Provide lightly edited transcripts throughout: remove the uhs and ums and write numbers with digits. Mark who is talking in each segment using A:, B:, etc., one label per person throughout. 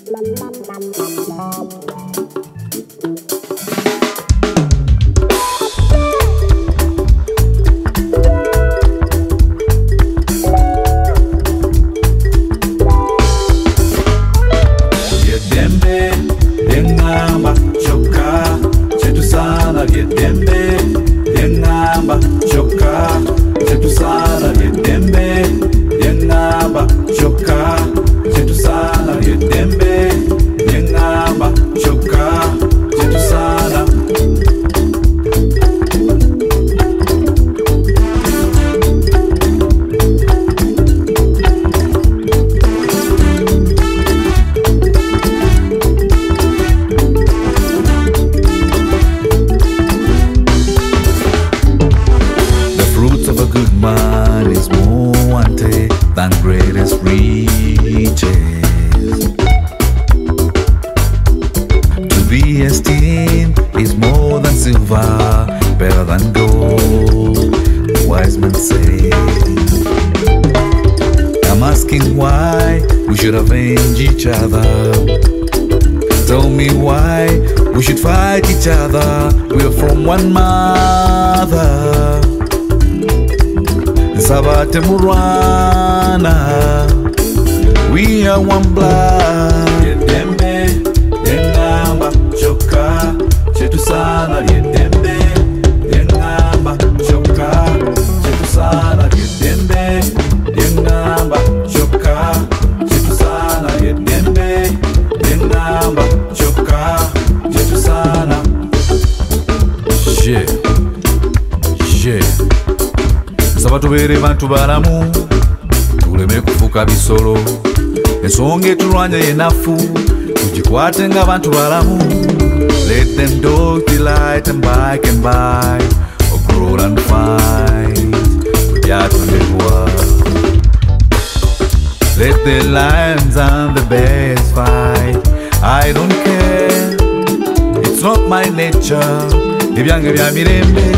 A: We are one blood. Yedembe, yengamba, choka, chetu sana. Yedembe, yengamba, choka, chetu sana. Yedembe, yengamba, choka, chetu sana. Yedembe, yengamba, choka, chetu sana. Nsaba tubeere bantu balamu, tuleme kufuka bisolo. Ensonga etulwanya yenafu, tugikwate nga bantu balamu. Let them dogs delight and bike and buy, or grow and fight, kubyatondebwa. Let the lions and the bears fight, I don't care, it's not my nature. Ebyange bya mirembe.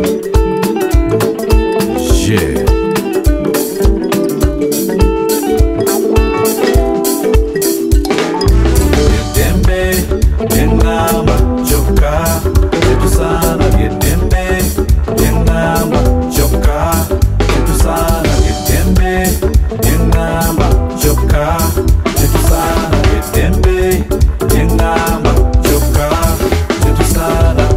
A: Yedembe, yengamba, choka, chetu sana. Yedembe, yengamba, choka, chetu sana. Yedembe, yengamba, choka, chetu sana. Yedembe, yengamba, choka, chetu sana.